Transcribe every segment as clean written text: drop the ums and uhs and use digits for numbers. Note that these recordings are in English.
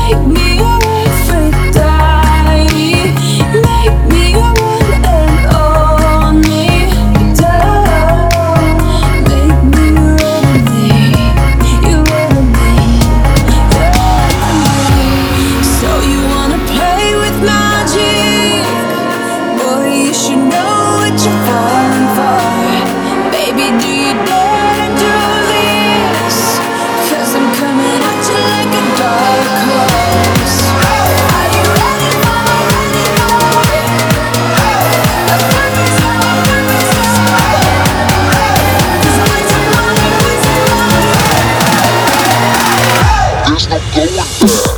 Make me your Aphrodite. Make me your one and only. Make me your enemy. So you wanna play with magic? Boy, you should know what you're falling for. Baby, do you dare to do this? 'Cause I'm coming at you like a dark horse. Are you ready for it? There's no going back.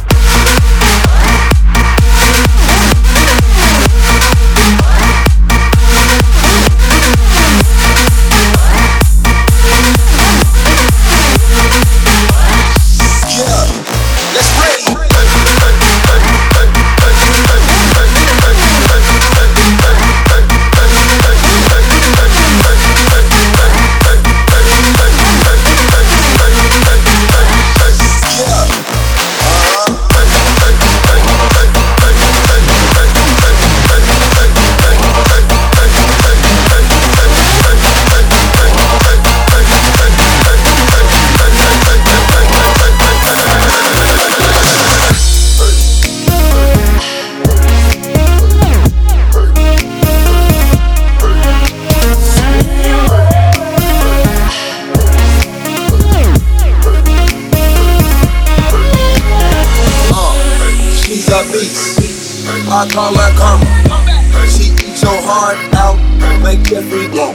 I call her karma. She eat your heart out, make Jeffrey go.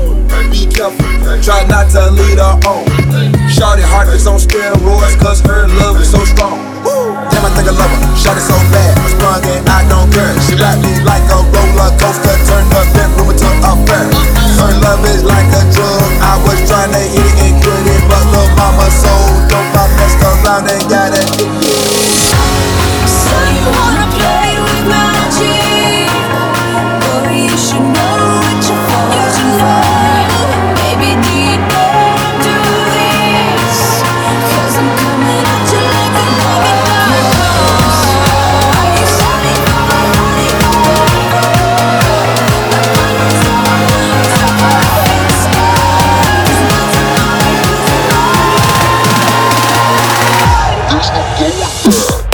Be careful, try not to lead her on. Shawty heart is on steroids, cause her love is so strong. Damn, I think I love her, shawty so bad, I'm sprung and I don't care. She rap me like a roller coaster, turn the bedroom into a fair. Her love is like a drug, I was trying to hit it and quit it, but lil' mama so dope, I messed around and got addicted. So you wanna play with magic? Boy, you should know what you're falling for. Baby, do you dare to do this? 'Cause I'm coming at you like a dark horse. Are you ready for it? There's no going back.